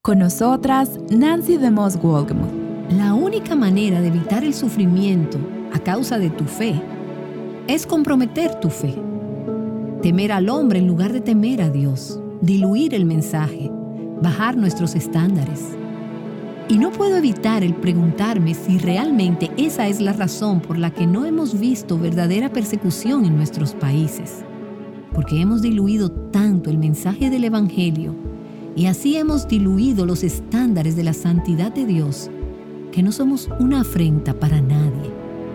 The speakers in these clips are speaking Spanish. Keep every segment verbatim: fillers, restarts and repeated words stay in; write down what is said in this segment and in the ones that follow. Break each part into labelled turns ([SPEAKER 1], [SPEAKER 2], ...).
[SPEAKER 1] Con nosotras, Nancy DeMoss Wolgemuth.
[SPEAKER 2] La única manera de evitar el sufrimiento a causa de tu fe es comprometer tu fe. Temer al hombre en lugar de temer a Dios. Diluir el mensaje. Bajar nuestros estándares. Y no puedo evitar el preguntarme si realmente esa es la razón por la que no hemos visto verdadera persecución en nuestros países. Porque hemos diluido tanto el mensaje del Evangelio y así hemos diluido los estándares de la santidad de Dios que no somos una afrenta para nadie.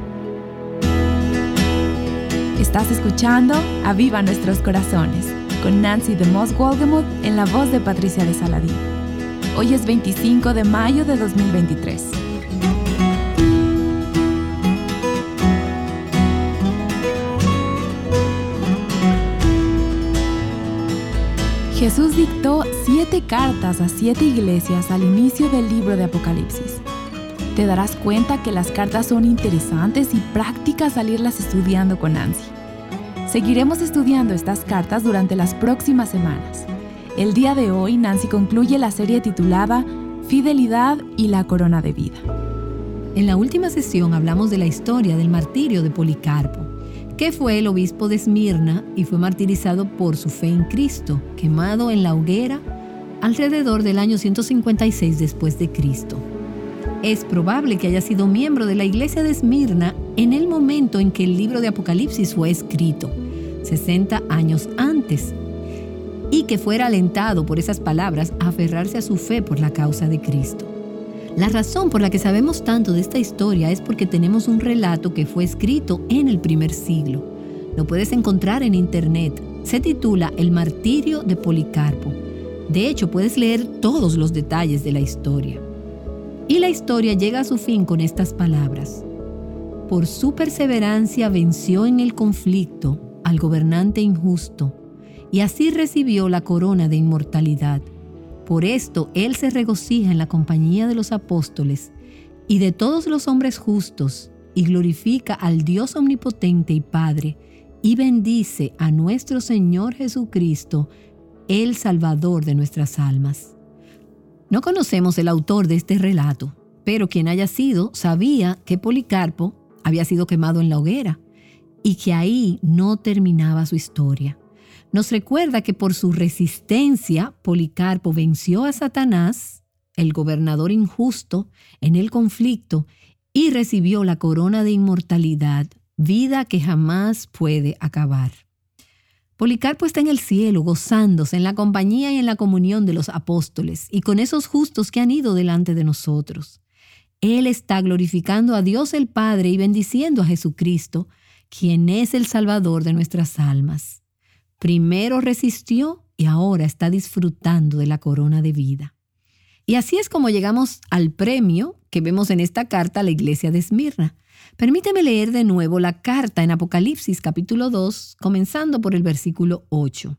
[SPEAKER 1] Estás escuchando Aviva Nuestros Corazones con Nancy DeMoss Wolgemuth en la voz de Patricia de Saladín. Hoy es veinticinco de mayo de dos mil veintitrés. Jesús dictó siete cartas a siete iglesias al inicio del libro de Apocalipsis. Te darás cuenta que las cartas son interesantes y prácticas al irlas estudiando con Nancy. Seguiremos estudiando estas cartas durante las próximas semanas. El día de hoy, Nancy concluye la serie titulada Fidelidad y la corona de vida.
[SPEAKER 2] En la última sesión hablamos de la historia del martirio de Policarpo, que fue el obispo de Esmirna y fue martirizado por su fe en Cristo, quemado en la hoguera alrededor del año ciento cincuenta y seis después de Cristo. Es probable que haya sido miembro de la iglesia de Esmirna en el momento en que el libro de Apocalipsis fue escrito, sesenta años antes, y que fuera alentado por esas palabras a aferrarse a su fe por la causa de Cristo. La razón por la que sabemos tanto de esta historia es porque tenemos un relato que fue escrito en el primer siglo. Lo puedes encontrar en internet. Se titula El martirio de Policarpo. De hecho, puedes leer todos los detalles de la historia. Y la historia llega a su fin con estas palabras. Por su perseverancia venció en el conflicto al gobernante injusto y así recibió la corona de inmortalidad. Por esto él se regocija en la compañía de los apóstoles y de todos los hombres justos y glorifica al Dios omnipotente y Padre y bendice a nuestro Señor Jesucristo, el Salvador de nuestras almas. No conocemos el autor de este relato, pero quien haya sido sabía que Policarpo había sido quemado en la hoguera y que ahí no terminaba su historia. Nos recuerda que por su resistencia, Policarpo venció a Satanás, el gobernador injusto, en el conflicto y recibió la corona de inmortalidad, vida que jamás puede acabar. Policarpo está en el cielo gozándose en la compañía y en la comunión de los apóstoles y con esos justos que han ido delante de nosotros. Él está glorificando a Dios el Padre y bendiciendo a Jesucristo, quien es el Salvador de nuestras almas. Primero resistió y ahora está disfrutando de la corona de vida. Y así es como llegamos al premio que vemos en esta carta a la iglesia de Esmirna. Permíteme leer de nuevo la carta en Apocalipsis capítulo dos, comenzando por el versículo ocho.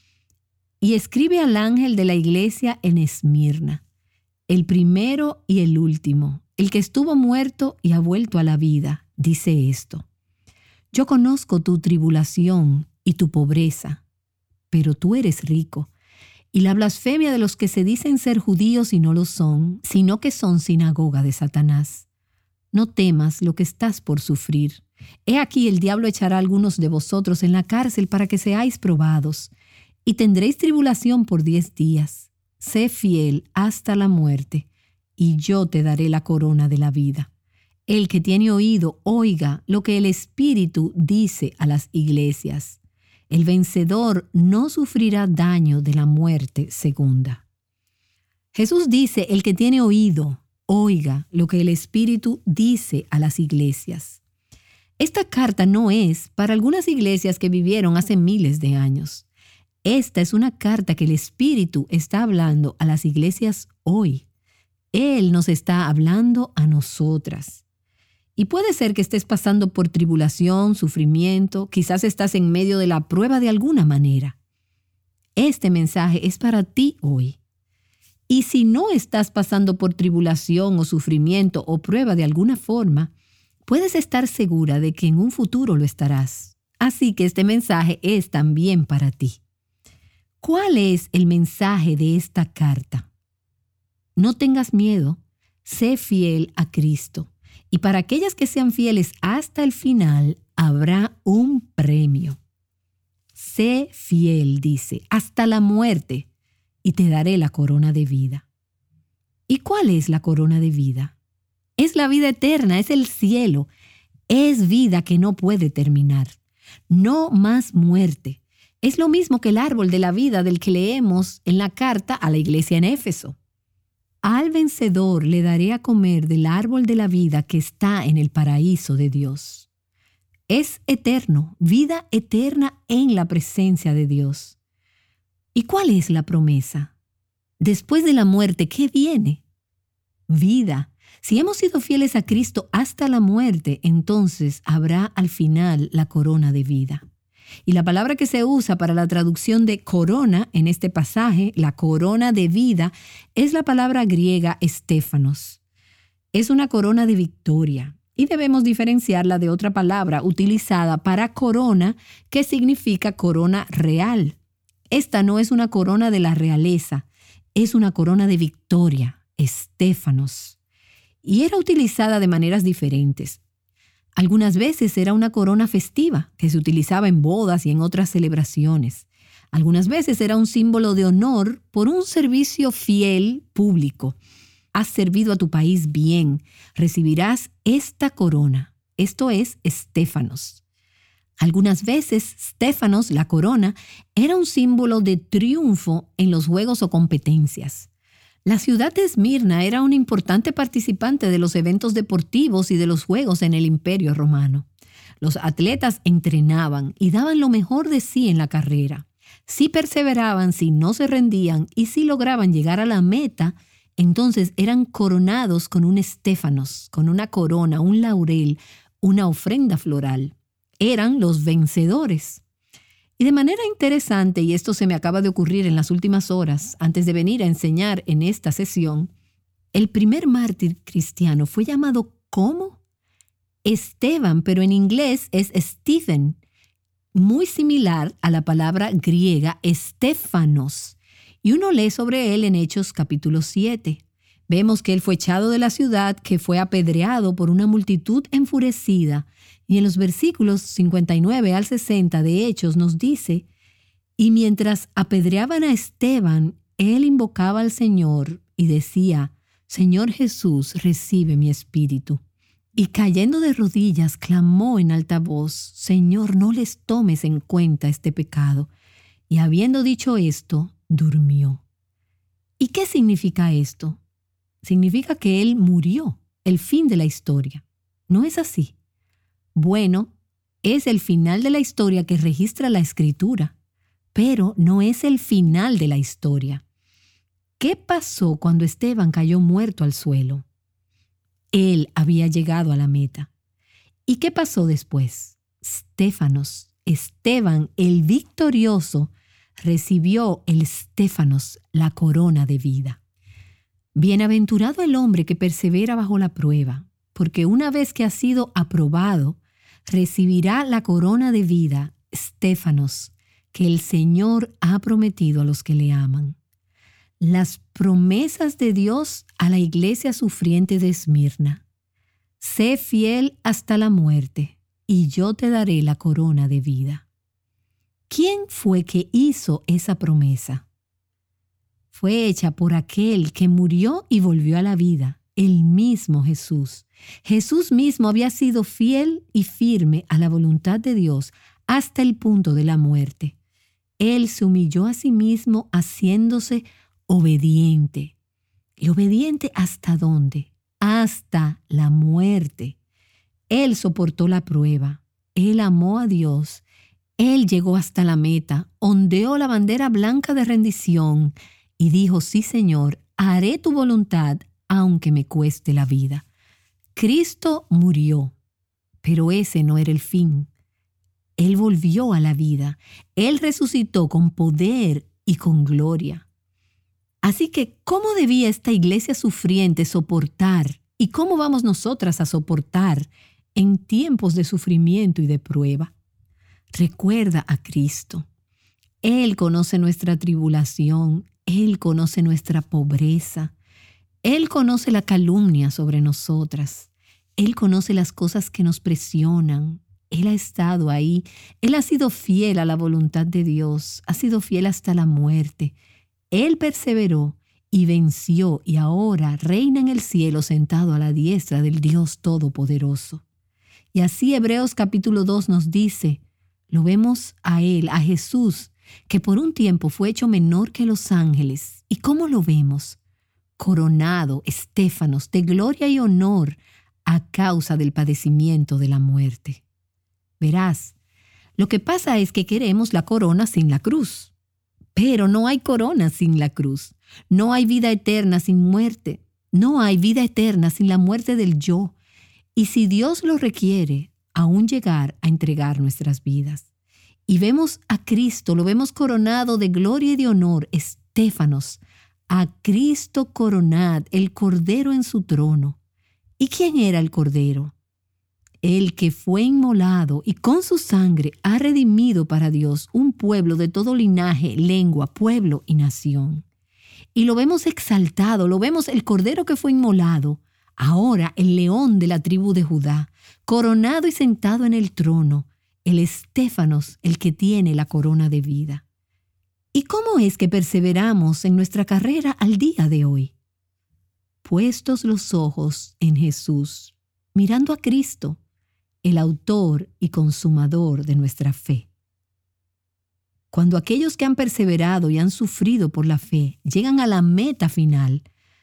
[SPEAKER 2] Y escribe al ángel de la iglesia en Esmirna, el primero y el último, el que estuvo muerto y ha vuelto a la vida, dice esto. Yo conozco tu tribulación y tu pobreza, pero tú eres rico, y la blasfemia de los que se dicen ser judíos y no lo son, sino que son sinagoga de Satanás. No temas lo que estás por sufrir. He aquí el diablo echará a algunos de vosotros en la cárcel para que seáis probados, y tendréis tribulación por diez días. Sé fiel hasta la muerte, y yo te daré la corona de la vida. El que tiene oído, oiga lo que el Espíritu dice a las iglesias. El vencedor no sufrirá daño de la muerte segunda. Jesús dice, el que tiene oído, oiga lo que el Espíritu dice a las iglesias. Esta carta no es para algunas iglesias que vivieron hace miles de años. Esta es una carta que el Espíritu está hablando a las iglesias hoy. Él nos está hablando a nosotras. Y puede ser que estés pasando por tribulación, sufrimiento, quizás estás en medio de la prueba de alguna manera. Este mensaje es para ti hoy. Y si no estás pasando por tribulación o sufrimiento o prueba de alguna forma, puedes estar segura de que en un futuro lo estarás. Así que este mensaje es también para ti. ¿Cuál es el mensaje de esta carta? No tengas miedo, sé fiel a Cristo. Y para aquellas que sean fieles hasta el final, habrá un premio. Sé fiel, dice, hasta la muerte, y te daré la corona de vida. ¿Y cuál es la corona de vida? Es la vida eterna, es el cielo, es vida que no puede terminar. No más muerte. Es lo mismo que el árbol de la vida del que leemos en la carta a la iglesia en Éfeso. Al vencedor le daré a comer del árbol de la vida que está en el paraíso de Dios. Es eterno, vida eterna en la presencia de Dios. ¿Y cuál es la promesa? Después de la muerte, ¿qué viene? Vida. Si hemos sido fieles a Cristo hasta la muerte, entonces habrá al final la corona de vida. Y la palabra que se usa para la traducción de corona en este pasaje, la corona de vida, es la palabra griega estéfanos. Es una corona de victoria y debemos diferenciarla de otra palabra utilizada para corona que significa corona real. Esta no es una corona de la realeza, es una corona de victoria, estéfanos. Y era utilizada de maneras diferentes. Algunas veces era una corona festiva que se utilizaba en bodas y en otras celebraciones. Algunas veces era un símbolo de honor por un servicio fiel público. Has servido a tu país bien, recibirás esta corona. Esto es estéfanos. Algunas veces, stéfanos, la corona, era un símbolo de triunfo en los juegos o competencias. La ciudad de Esmirna era un importante participante de los eventos deportivos y de los juegos en el Imperio Romano. Los atletas entrenaban y daban lo mejor de sí en la carrera. Si perseveraban, si no se rendían y si lograban llegar a la meta, entonces eran coronados con un estéfanos, con una corona, un laurel, una ofrenda floral. Eran los vencedores. Y de manera interesante, y esto se me acaba de ocurrir en las últimas horas, antes de venir a enseñar en esta sesión, el primer mártir cristiano fue llamado ¿cómo? Esteban, pero en inglés es Stephen, muy similar a la palabra griega estéfanos. Y uno lee sobre él en Hechos capítulo siete. Vemos que él fue echado de la ciudad, que fue apedreado por una multitud enfurecida. Y en los versículos cincuenta y nueve al sesenta de Hechos nos dice, y mientras apedreaban a Esteban, él invocaba al Señor y decía, Señor Jesús, recibe mi espíritu. Y cayendo de rodillas, clamó en alta voz, Señor, no les tomes en cuenta este pecado. Y habiendo dicho esto, durmió. ¿Y qué significa esto? Significa que él murió, el fin de la historia. ¿No es así? Bueno, es el final de la historia que registra la Escritura, pero no es el final de la historia. ¿Qué pasó cuando Esteban cayó muerto al suelo? Él había llegado a la meta. ¿Y qué pasó después? Estéfanos, Esteban, el victorioso, recibió el estéfanos, la corona de vida. Bienaventurado el hombre que persevera bajo la prueba, porque una vez que ha sido aprobado, recibirá la corona de vida, estéfanos, que el Señor ha prometido a los que le aman. Las promesas de Dios a la iglesia sufriente de Esmirna. Sé fiel hasta la muerte, y yo te daré la corona de vida. ¿Quién fue que hizo esa promesa? Fue hecha por aquel que murió y volvió a la vida, el mismo Jesús. Jesús mismo había sido fiel y firme a la voluntad de Dios hasta el punto de la muerte. Él se humilló a sí mismo haciéndose obediente. ¿Y obediente hasta dónde? Hasta la muerte. Él soportó la prueba. Él amó a Dios. Él llegó hasta la meta, ondeó la bandera blanca de rendición y dijo, sí, Señor, haré tu voluntad aunque me cueste la vida. Cristo murió, pero ese no era el fin. Él volvió a la vida. Él resucitó con poder y con gloria. Así que, ¿cómo debía esta iglesia sufriente soportar? ¿Y cómo vamos nosotras a soportar en tiempos de sufrimiento y de prueba? Recuerda a Cristo. Él conoce nuestra tribulación. Él conoce nuestra pobreza. Él conoce la calumnia sobre nosotras. Él conoce las cosas que nos presionan. Él ha estado ahí. Él ha sido fiel a la voluntad de Dios. Ha sido fiel hasta la muerte. Él perseveró y venció y ahora reina en el cielo sentado a la diestra del Dios Todopoderoso. Y así Hebreos capítulo dos nos dice, lo vemos a Él, a Jesús, que por un tiempo fue hecho menor que los ángeles. ¿Y cómo lo vemos? Coronado, estéfanos, de gloria y honor a causa del padecimiento de la muerte. Verás, lo que pasa es que queremos la corona sin la cruz. Pero no hay corona sin la cruz. No hay vida eterna sin muerte. No hay vida eterna sin la muerte del yo. Y si Dios lo requiere, aún llegar a entregar nuestras vidas. Y vemos a Cristo, lo vemos coronado de gloria y de honor, estéfanos, a Cristo coronad, el Cordero en su trono. ¿Y quién era el Cordero? El que fue inmolado y con su sangre ha redimido para Dios un pueblo de todo linaje, lengua, pueblo y nación. Y lo vemos exaltado, lo vemos el Cordero que fue inmolado, ahora el león de la tribu de Judá, coronado y sentado en el trono, el estéfanos, el que tiene la corona de vida. ¿Y cómo es que perseveramos en nuestra carrera al día de hoy? Puestos los ojos en Jesús, mirando a Cristo, el autor y consumador de nuestra fe. Cuando aquellos que han perseverado y han sufrido por la fe llegan a la meta final,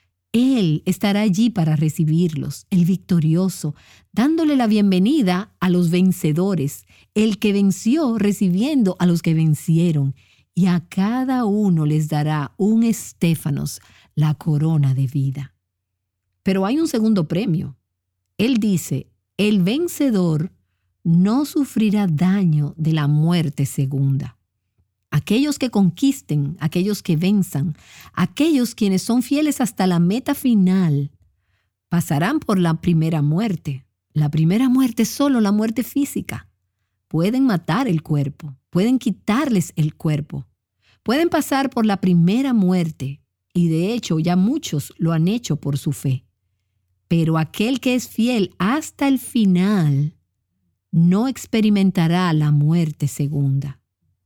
[SPEAKER 2] Él estará allí para recibirlos, el victorioso, dándole la bienvenida a los vencedores, el que venció recibiendo a los que vencieron, y a cada uno les dará un estéfanos, la corona de vida. Pero hay un segundo premio. Él dice, el vencedor no sufrirá daño de la muerte segunda. Aquellos que conquisten, aquellos que venzan, aquellos quienes son fieles hasta la meta final, pasarán por la primera muerte. La primera muerte es solo la muerte física. Pueden matar el cuerpo, pueden quitarles el cuerpo, pueden pasar por la primera muerte, y de hecho ya muchos lo han hecho por su fe. Pero aquel que es fiel hasta el final no experimentará la muerte segunda.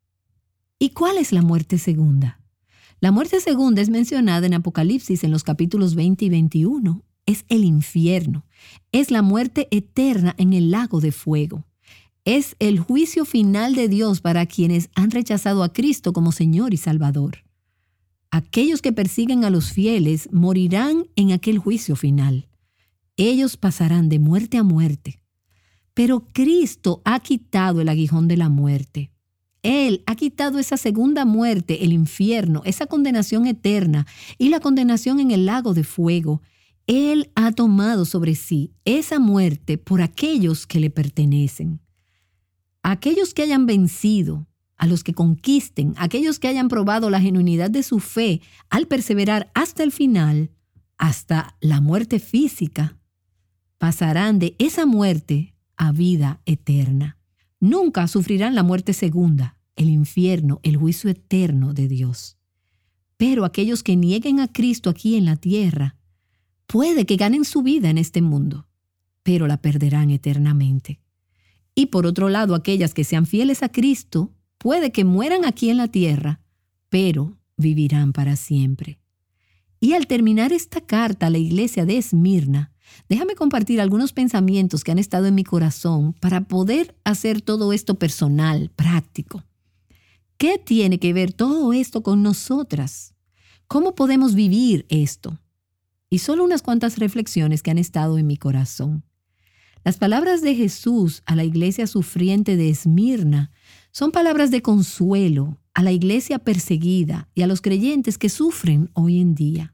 [SPEAKER 2] ¿Y cuál es la muerte segunda? La muerte segunda es mencionada en Apocalipsis en los capítulos veinte y veintiuno. Es el infierno. Es la muerte eterna en el lago de fuego. Es el juicio final de Dios para quienes han rechazado a Cristo como Señor y Salvador. Aquellos que persiguen a los fieles morirán en aquel juicio final. Ellos pasarán de muerte a muerte. Pero Cristo ha quitado el aguijón de la muerte. Él ha quitado esa segunda muerte, el infierno, esa condenación eterna y la condenación en el lago de fuego. Él ha tomado sobre sí esa muerte por aquellos que le pertenecen. Aquellos que hayan vencido, a los que conquisten, aquellos que hayan probado la genuinidad de su fe al perseverar hasta el final, hasta la muerte física, pasarán de esa muerte a vida eterna. Nunca sufrirán la muerte segunda, el infierno, el juicio eterno de Dios. Pero aquellos que nieguen a Cristo aquí en la tierra, puede que ganen su vida en este mundo, pero la perderán eternamente. Y por otro lado, aquellas que sean fieles a Cristo, puede que mueran aquí en la tierra, pero vivirán para siempre. Y al terminar esta carta a la iglesia de Esmirna, déjame compartir algunos pensamientos que han estado en mi corazón para poder hacer todo esto personal, práctico. ¿Qué tiene que ver todo esto con nosotras? ¿Cómo podemos vivir esto? Y solo unas cuantas reflexiones que han estado en mi corazón. Las palabras de Jesús a la iglesia sufriente de Esmirna son palabras de consuelo a la iglesia perseguida y a los creyentes que sufren hoy en día.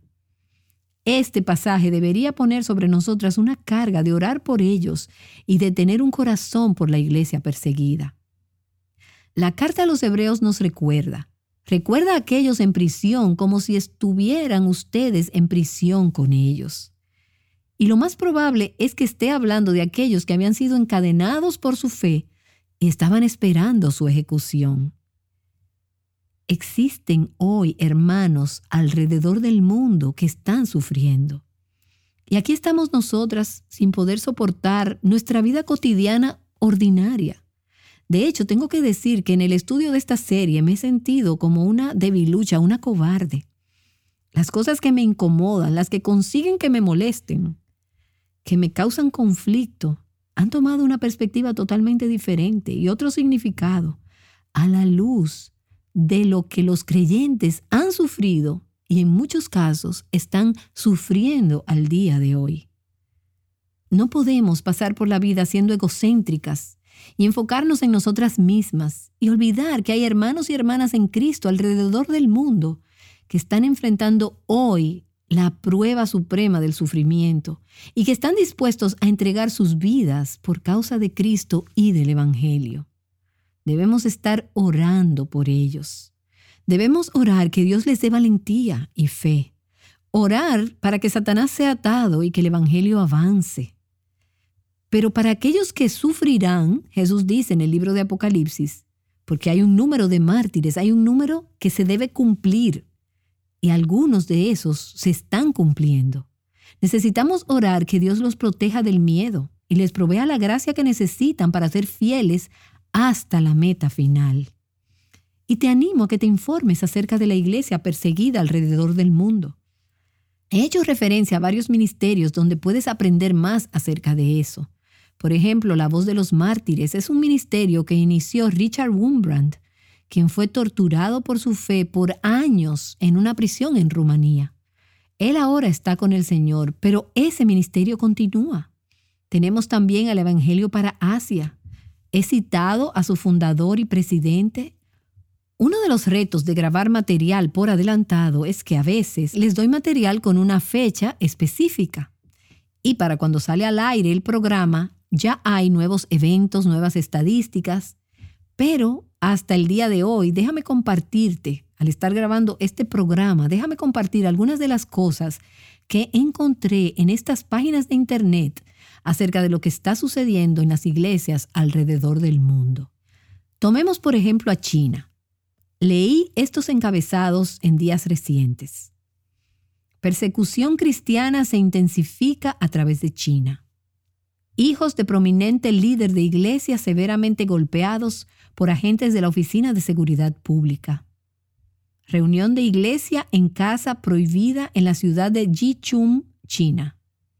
[SPEAKER 2] Este pasaje debería poner sobre nosotras una carga de orar por ellos y de tener un corazón por la iglesia perseguida. La carta a los Hebreos nos recuerda, recuerda a aquellos en prisión como si estuvieran ustedes en prisión con ellos. Y lo más probable es que esté hablando de aquellos que habían sido encadenados por su fe y estaban esperando su ejecución. Existen hoy hermanos alrededor del mundo que están sufriendo. Y aquí estamos nosotras sin poder soportar nuestra vida cotidiana ordinaria. De hecho, tengo que decir que en el estudio de esta serie me he sentido como una debilucha, una cobarde. Las cosas que me incomodan, las que consiguen que me molesten, que me causan conflicto, han tomado una perspectiva totalmente diferente y otro significado a la luz de lo que los creyentes han sufrido y en muchos casos están sufriendo al día de hoy. No podemos pasar por la vida siendo egocéntricas y enfocarnos en nosotras mismas y olvidar que hay hermanos y hermanas en Cristo alrededor del mundo que están enfrentando hoy la prueba suprema del sufrimiento y que están dispuestos a entregar sus vidas por causa de Cristo y del Evangelio. Debemos estar orando por ellos. Debemos orar que Dios les dé valentía y fe. Orar para que Satanás sea atado y que el Evangelio avance. Pero para aquellos que sufrirán, Jesús dice en el libro de Apocalipsis, porque hay un número de mártires, hay un número que se debe cumplir. Y algunos de esos se están cumpliendo. Necesitamos orar que Dios los proteja del miedo y les provea la gracia que necesitan para ser fieles hasta la meta final. Y te animo a que te informes acerca de la iglesia perseguida alrededor del mundo. He hecho referencia a varios ministerios donde puedes aprender más acerca de eso. Por ejemplo, La Voz de los Mártires es un ministerio que inició Richard Wurmbrand, quien fue torturado por su fe por años en una prisión en Rumanía. Él ahora está con el Señor, pero ese ministerio continúa. Tenemos también el Evangelio para Asia. He citado a su fundador y presidente. Uno de los retos de grabar material por adelantado es que a veces les doy material con una fecha específica. Y para cuando sale al aire el programa, ya hay nuevos eventos, nuevas estadísticas. Pero hasta el día de hoy, déjame compartirte, al estar grabando este programa, déjame compartir algunas de las cosas que encontré en estas páginas de internet acerca de lo que está sucediendo en las iglesias alrededor del mundo. Tomemos, por ejemplo, a China. Leí estos encabezados en días recientes. Persecución cristiana se intensifica a través de China. Hijos de prominente líder de iglesia severamente golpeados por agentes de la Oficina de Seguridad Pública. Reunión de iglesia en casa prohibida en la ciudad de Jichum, China.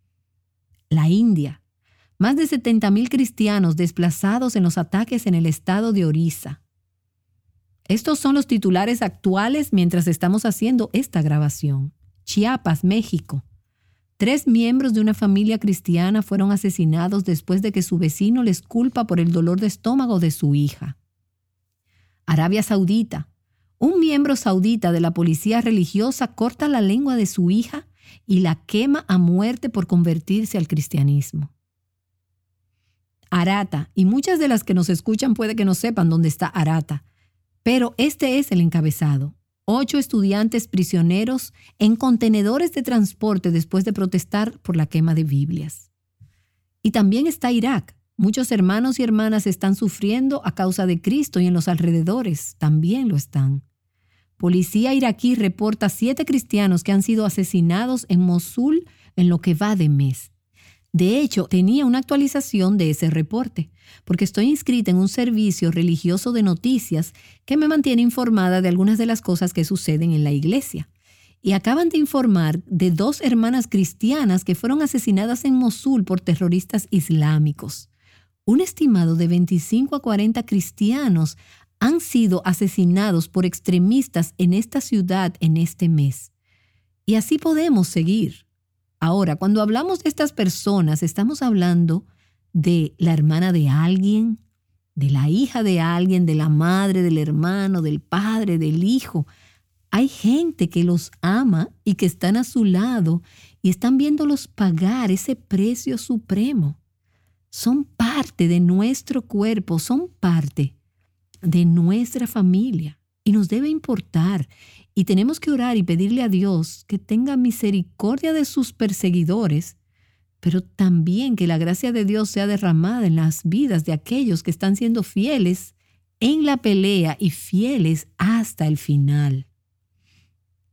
[SPEAKER 2] La India. Más de setenta mil cristianos desplazados en los ataques en el estado de Orissa. Estos son los titulares actuales mientras estamos haciendo esta grabación. Chiapas, México. Tres miembros de una familia cristiana fueron asesinados después de que su vecino les culpa por el dolor de estómago de su hija. Arabia Saudita. Un miembro saudita de la policía religiosa corta la lengua de su hija y la quema a muerte por convertirse al cristianismo. Arata. Y muchas de las que nos escuchan puede que no sepan dónde está Arata, pero este es el encabezado. Ocho estudiantes prisioneros en contenedores de transporte después de protestar por la quema de Biblias. Y también está Irak. Muchos hermanos y hermanas están sufriendo a causa de Cristo y en los alrededores también lo están. Policía iraquí reporta siete cristianos que han sido asesinados en Mosul en lo que va de mes. De hecho, tenía una actualización de ese reporte, porque estoy inscrita en un servicio religioso de noticias que me mantiene informada de algunas de las cosas que suceden en la iglesia. Y acaban de informar de dos hermanas cristianas que fueron asesinadas en Mosul por terroristas islámicos. Un estimado de veinticinco a cuarenta cristianos han sido asesinados por extremistas en esta ciudad en este mes. Y así podemos seguir. Ahora, cuando hablamos de estas personas, estamos hablando de la hermana de alguien, de la hija de alguien, de la madre, del hermano, del padre, del hijo. Hay gente que los ama y que están a su lado y están viéndolos pagar ese precio supremo. Son parte de nuestro cuerpo, son parte de nuestra familia y nos debe importar. Y tenemos que orar y pedirle a Dios que tenga misericordia de sus perseguidores, pero también que la gracia de Dios sea derramada en las vidas de aquellos que están siendo fieles en la pelea y fieles hasta el final.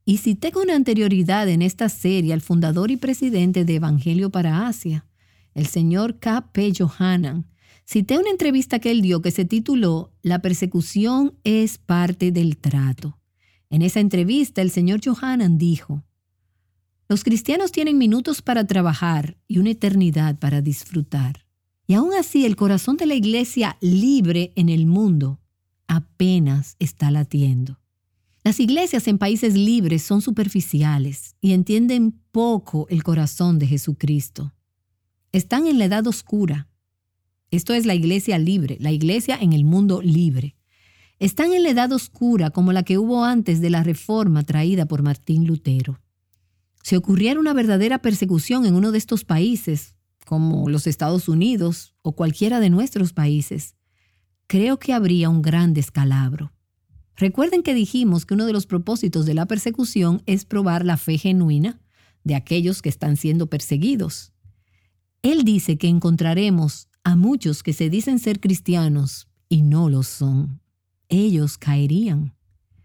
[SPEAKER 2] Y cité con anterioridad en esta serie al fundador y presidente de Evangelio para Asia, el señor K P Yohanan. Cité una entrevista que él dio que se tituló «La persecución es parte del trato». En esa entrevista, el señor Yohanan dijo: «Los cristianos tienen minutos para trabajar y una eternidad para disfrutar. Y aún así, el corazón de la iglesia libre en el mundo apenas está latiendo». Las iglesias en países libres son superficiales y entienden poco el corazón de Jesucristo. Están en la edad oscura. Esto es la iglesia libre, la iglesia en el mundo libre. Están en la edad oscura como la que hubo antes de la reforma traída por Martín Lutero. Si ocurriera una verdadera persecución en uno de estos países, como los Estados Unidos o cualquiera de nuestros países, creo que habría un gran descalabro. Recuerden que dijimos que uno de los propósitos de la persecución es probar la fe genuina de aquellos que están siendo perseguidos. Él dice que encontraremos a muchos que se dicen ser cristianos y no lo son. Ellos caerían.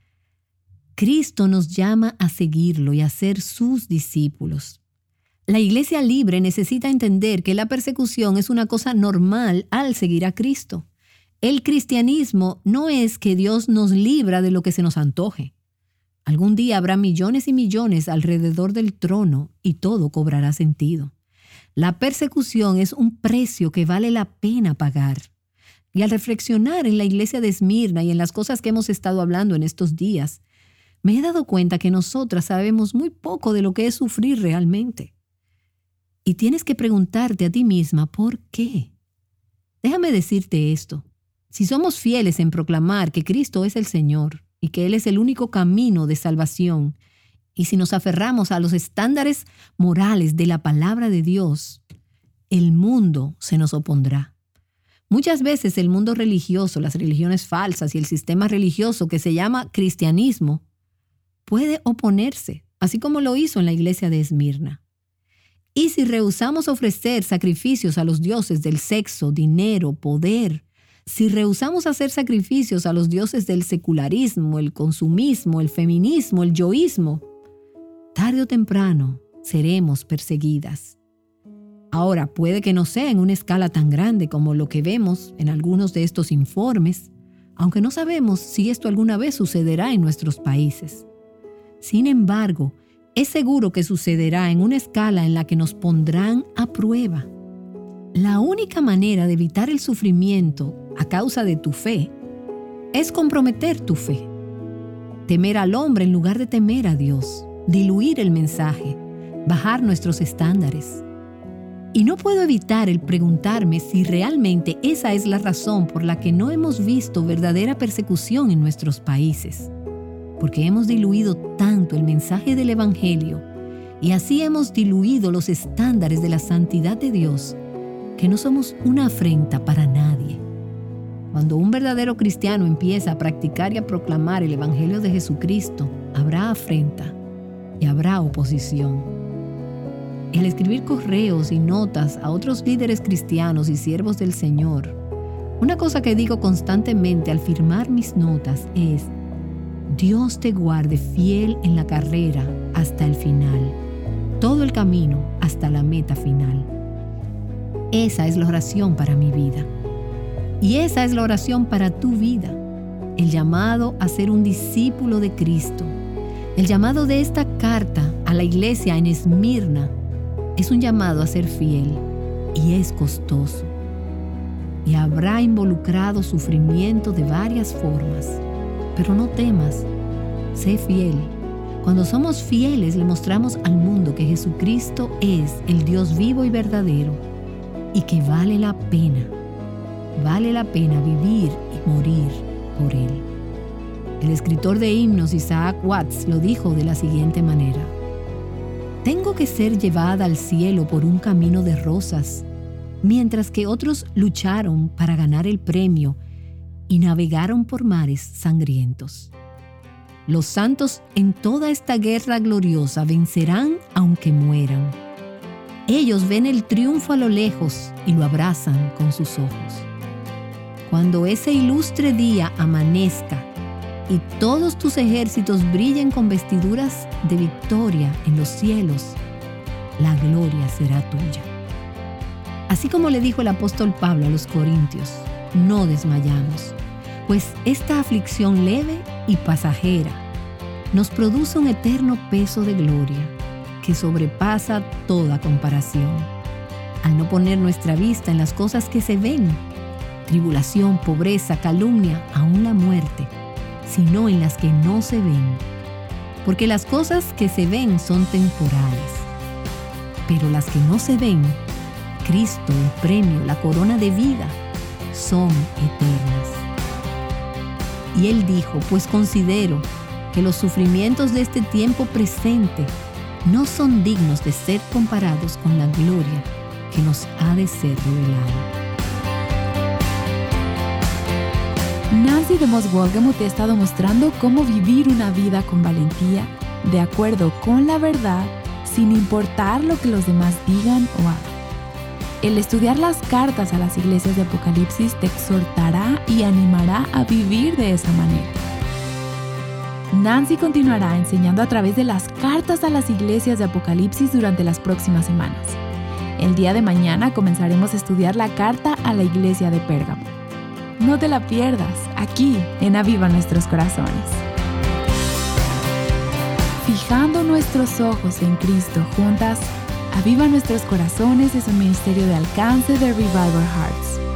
[SPEAKER 2] Cristo nos llama a seguirlo y a ser sus discípulos. La iglesia libre necesita entender que la persecución es una cosa normal al seguir a Cristo. El cristianismo no es que Dios nos libra de lo que se nos antoje. Algún día habrá millones y millones alrededor del trono y todo cobrará sentido. La persecución es un precio que vale la pena pagar. Y al reflexionar en la iglesia de Esmirna y en las cosas que hemos estado hablando en estos días, me he dado cuenta que nosotras sabemos muy poco de lo que es sufrir realmente. Y tienes que preguntarte a ti misma, ¿por qué? Déjame decirte esto. Si somos fieles en proclamar que Cristo es el Señor y que Él es el único camino de salvación, y si nos aferramos a los estándares morales de la palabra de Dios, el mundo se nos opondrá. Muchas veces el mundo religioso, las religiones falsas y el sistema religioso que se llama cristianismo puede oponerse, así como lo hizo en la iglesia de Esmirna. Y si rehusamos ofrecer sacrificios a los dioses del sexo, dinero, poder, si rehusamos hacer sacrificios a los dioses del secularismo, el consumismo, el feminismo, el yoísmo, tarde o temprano seremos perseguidas. Ahora, puede que no sea en una escala tan grande como lo que vemos en algunos de estos informes, aunque no sabemos si esto alguna vez sucederá en nuestros países. Sin embargo, es seguro que sucederá en una escala en la que nos pondrán a prueba. La única manera de evitar el sufrimiento a causa de tu fe es comprometer tu fe. Temer al hombre en lugar de temer a Dios, diluir el mensaje, bajar nuestros estándares. Y no puedo evitar el preguntarme si realmente esa es la razón por la que no hemos visto verdadera persecución en nuestros países. Porque hemos diluido tanto el mensaje del Evangelio y así hemos diluido los estándares de la santidad de Dios que no somos una afrenta para nadie. Cuando un verdadero cristiano empieza a practicar y a proclamar el Evangelio de Jesucristo, habrá afrenta y habrá oposición. Y al escribir correos y notas a otros líderes cristianos y siervos del Señor, una cosa que digo constantemente al firmar mis notas es: Dios te guarde fiel en la carrera hasta el final, todo el camino hasta la meta final. Esa es la oración para mi vida. Y esa es la oración para tu vida. El llamado a ser un discípulo de Cristo. El llamado de esta carta a la iglesia en Esmirna es un llamado a ser fiel y es costoso. Y habrá involucrado sufrimiento de varias formas. Pero no temas, sé fiel. Cuando somos fieles le mostramos al mundo que Jesucristo es el Dios vivo y verdadero y que vale la pena, vale la pena vivir y morir por Él. El escritor de himnos Isaac Watts lo dijo de la siguiente manera: tengo que ser llevada al cielo por un camino de rosas, mientras que otros lucharon para ganar el premio y navegaron por mares sangrientos. Los santos en toda esta guerra gloriosa vencerán aunque mueran. Ellos ven el triunfo a lo lejos y lo abrazan con sus ojos. Cuando ese ilustre día amanezca y todos tus ejércitos brillen con vestiduras de victoria en los cielos, la gloria será tuya. Así como le dijo el apóstol Pablo a los corintios, no desmayamos, pues esta aflicción leve y pasajera nos produce un eterno peso de gloria que sobrepasa toda comparación. Al no poner nuestra vista en las cosas que se ven, tribulación, pobreza, calumnia, aún la muerte, sino en las que no se ven. Porque las cosas que se ven son temporales, pero las que no se ven, Cristo, el premio, la corona de vida, son eternas. Y él dijo, pues considero que los sufrimientos de este tiempo presente no son dignos de ser comparados con la gloria que nos ha de ser revelada.
[SPEAKER 1] Nancy DeMoss Wolgemuth te ha estado mostrando cómo vivir una vida con valentía, de acuerdo con la verdad, sin importar lo que los demás digan o hagan. El estudiar las cartas a las iglesias de Apocalipsis te exhortará y animará a vivir de esa manera. Nancy continuará enseñando a través de las cartas a las iglesias de Apocalipsis durante las próximas semanas. El día de mañana comenzaremos a estudiar la carta a la iglesia de Pérgamo. No te la pierdas, aquí en Aviva Nuestros Corazones. Fijando nuestros ojos en Cristo juntas, Aviva Nuestros Corazones es un ministerio de alcance de Revival Hearts.